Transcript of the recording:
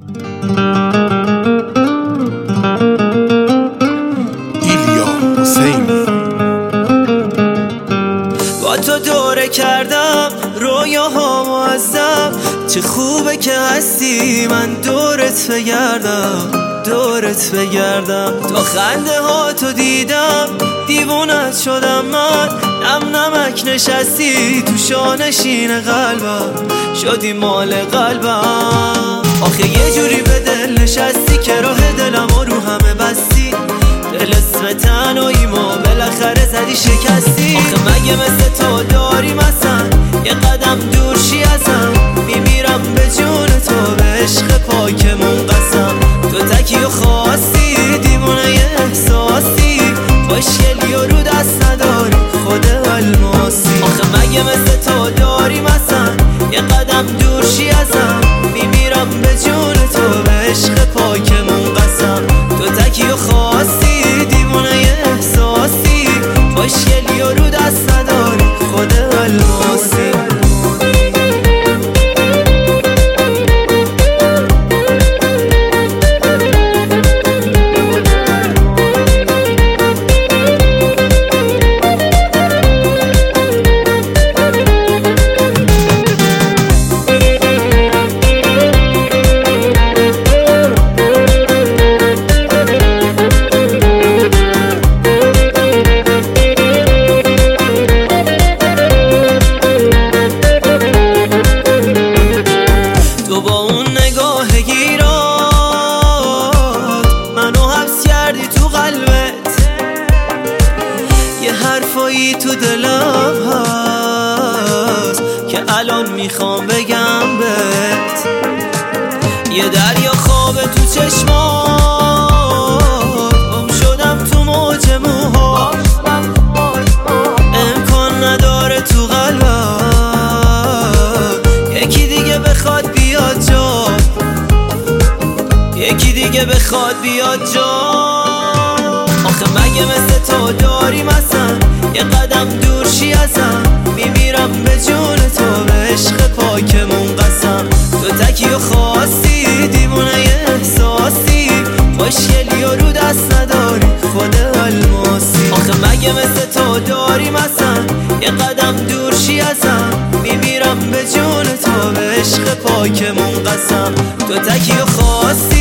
با تو دوره کردم رویاهامو ازم، چه خوبه که هستی من دورت بگردم تا خنده ها تو دیدم دیوونت شدم من، نم نمک نشستی تو شانشین قلبم، شدی مال قلبم. آخه یه جوری به دل نشستی که راه دلمو رو همه بستی، دل اسم تنهاییمو بالاخره زدی شکستی. آخه مگه مثل تو داریم اصلا یه قدم دور شی ازم، میمیرم به جون تو به عشق پاکمون قسم. تو تکی و خواستی دیوونه ی احساسی، خوشگلی و رو دست نداری خود الماسی. آخه مگه مثل تو داریم اصلا یه قدم دور شی ازم، میمیرم به جون تو به عشق پاکمون قسم. تو تکی و خواستی دیوونه ی احساسی، خوشگلی و رو دست نداری خود الماسی. تو با اون نگاه گیرات منو حبس کردی تو قلبت، یه حرفایی تو دلم هست که الان میخوام بگم بهت. یه دریا خوابه تو چشمات، گم شدم تو موج موها، امکان نداره تو قلبم یکی دیگه بخواد بیاد جا، یکی دیگه بخواد بیاد جا. آخه مگه مثل تو داریم اصلا یه قدم دور شی ازم، میمیرم به جون تو به عشق پاکمون قسم. تو تکی و خواستی دیوونه ی احساسی، خوشگلی و رو دست نداری خود الماسی. آخه مگه مثل تو داریم اصلا یه قدم دور شی ازم، میمیرم به جون تو به عشق پاکمون قسم. تو تکی و خواستی